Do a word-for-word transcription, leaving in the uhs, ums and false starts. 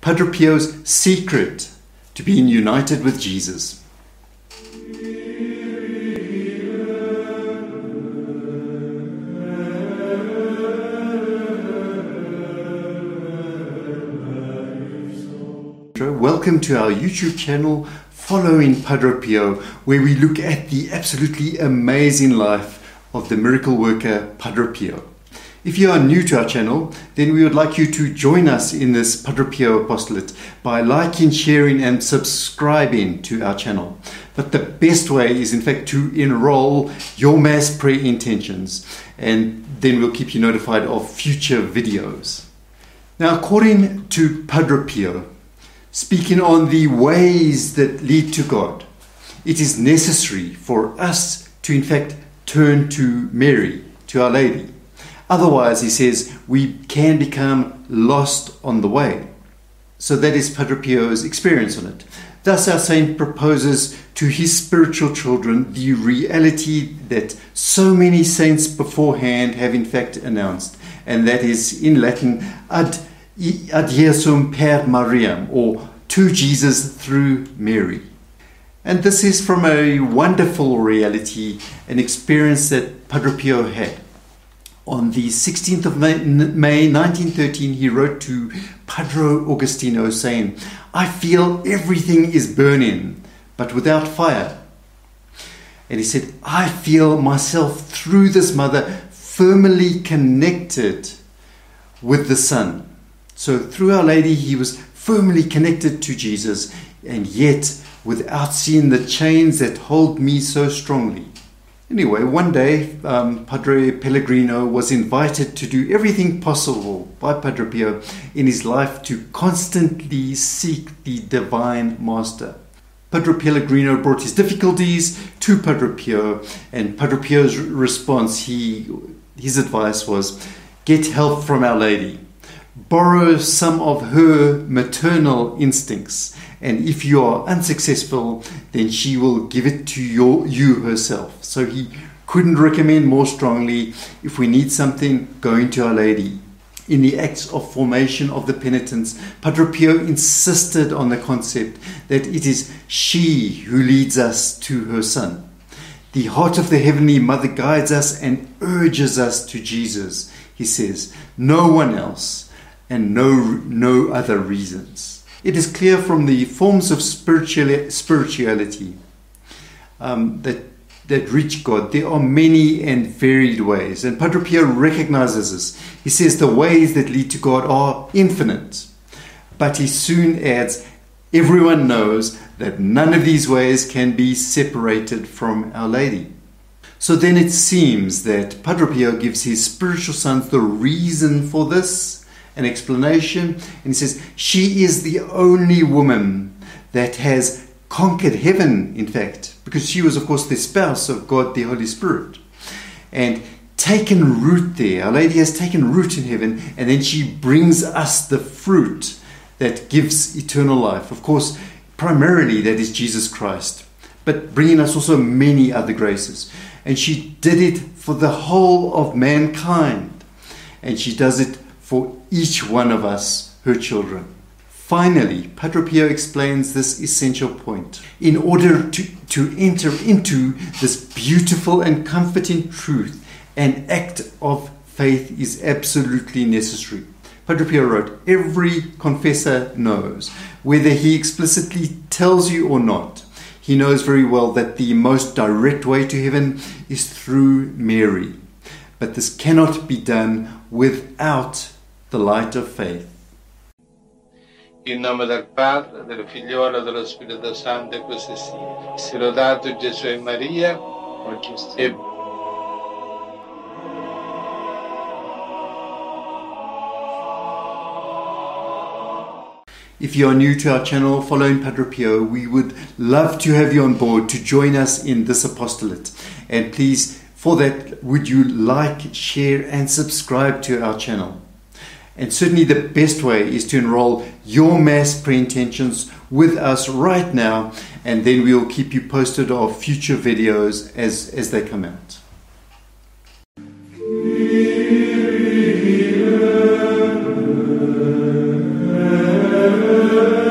Padre Pio's secret to being united with Jesus. Welcome to our YouTube channel, Following Padre Pio, where we look at the absolutely amazing life of the miracle worker Padre Pio. If you are new to our channel, then we would like you to join us in this Padre Pio apostolate by liking, sharing and subscribing to our channel. But the best way is in fact to enroll your Mass prayer intentions, and then we'll keep you notified of future videos. Now, according to Padre Pio, speaking on the ways that lead to God, it is necessary for us to in fact turn to Mary, to Our Lady. Otherwise, he says, we can become lost on the way. So that is Padre Pio's experience on it. Thus our saint proposes to his spiritual children the reality that so many saints beforehand have in fact announced, and that is in Latin, ad, ad Jesum per Mariam, or to Jesus through Mary. And this is from a wonderful reality, an experience that Padre Pio had. On the sixteenth of May nineteen thirteen, he wrote to Padre Agostino saying, "I feel everything is burning, but without fire." And he said, "I feel myself through this mother firmly connected with the Son." So through Our Lady, he was firmly connected to Jesus, and yet without seeing the chains that hold me so strongly. Anyway, one day, um, Padre Pellegrino was invited to do everything possible by Padre Pio in his life to constantly seek the Divine Master. Padre Pellegrino brought his difficulties to Padre Pio, and Padre Pio's response, he, his advice was, get help from Our Lady. Borrow some of her maternal instincts, and if you are unsuccessful, then she will give it to your, you herself. So he couldn't recommend more strongly, if we need something, going to Our Lady. In the acts of formation of the penitents, Padre Pio insisted on the concept that it is she who leads us to her Son. The heart of the Heavenly Mother guides us and urges us to Jesus, he says, no one else, and no, no other reasons. It is clear from the forms of spiritual, spirituality um, that, that reach God, there are many and varied ways. And Padre Pio recognizes this. He says the ways that lead to God are infinite. But he soon adds, everyone knows that none of these ways can be separated from Our Lady. So then it seems that Padre Pio gives his spiritual sons the reason for this, an explanation, and he says she is the only woman that has conquered heaven, in fact, because she was of course the spouse of God the Holy Spirit, and taken root there. Our Lady has taken root in heaven, and then she brings us the fruit that gives eternal life. Of course, primarily that is Jesus Christ, but bringing us also many other graces. And she did it for the whole of mankind, and she does it for each one of us, her children. Finally, Padre Pio explains this essential point. In order to, to enter into this beautiful and comforting truth, an act of faith is absolutely necessary. Padre Pio wrote, every confessor knows, whether he explicitly tells you or not, he knows very well that the most direct way to heaven is through Mary. But this cannot be done without the light of faith. In nome del Padre, del Figliolo e dello Spirito Santo, e così sia. Sia lodato Gesù e Maria, e If you are new to our channel, Following Padre Pio, we would love to have you on board to join us in this apostolate. And please, for that, would you like, share and subscribe to our channel? And certainly the best way is to enroll your Mass prayer intentions with us right now, and then we'll keep you posted of future videos as, as they come out. Amen. Amen.